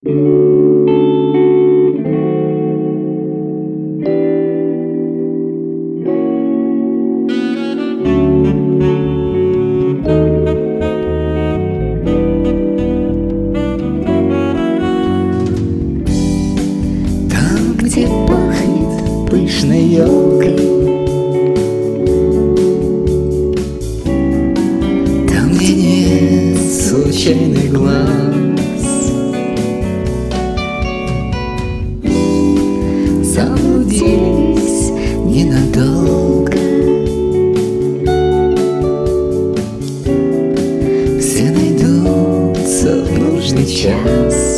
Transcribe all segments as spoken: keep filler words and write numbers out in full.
Там, где пахнет пышной елкой, там, где нет случайных глаз, заблудились ненадолго. Все найдутся в нужный час.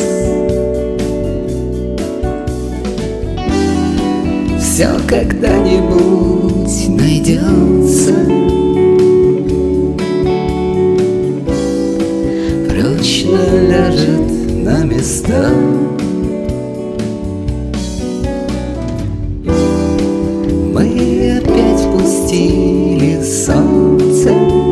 Все когда-нибудь найдется, прочно ляжет на места. Мы опять впустили солнце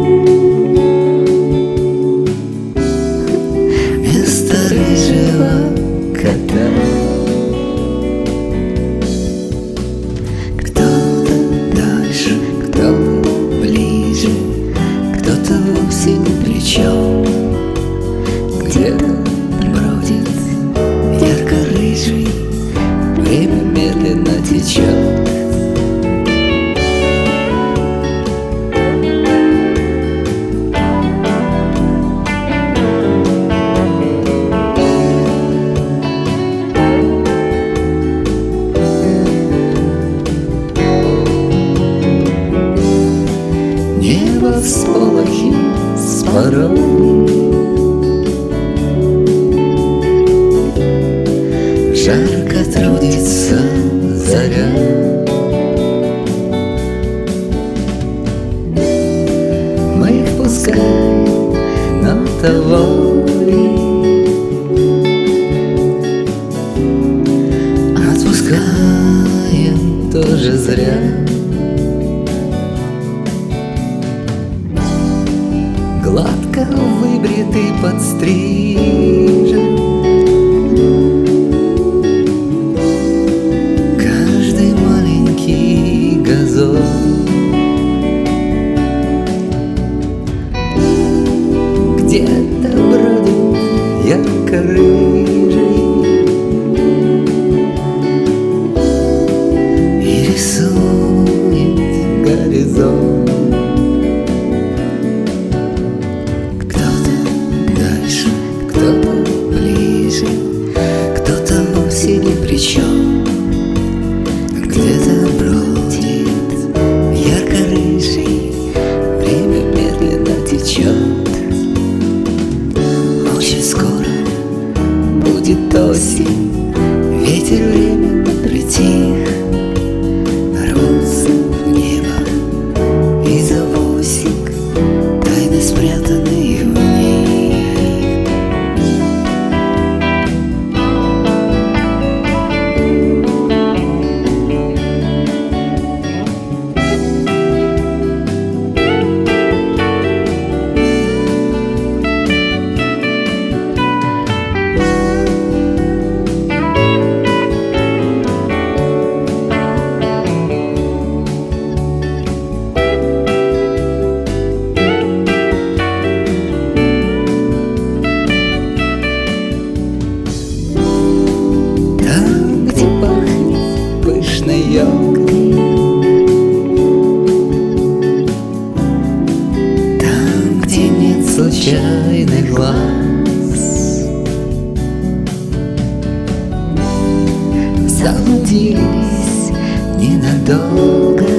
вместо рыжего кота. Кто-то дальше, кто-то ближе, кто-то вовсе ни при чем. Где-то бродит ярко-рыжий, время медленно течет. Небо всполохи с порой, жарко трудится заря. Мы их пускаем на таволе, отпускаем тоже зря. Гладко выбритый, подстрижен, каждый маленький газон. Где-то бродит ярко-рыжий и рисует горизонт. Кто-то ближе, кто-то вовсе ни при чем. Где-то бродит ярко-рыжий, время медленно течет. Очень скоро будет осень, ветер временно притих. Рвутся в небо из авосик тайны, спрятанные в них. Елкой, там, где нет случайных глаз, заблудились ненадолго.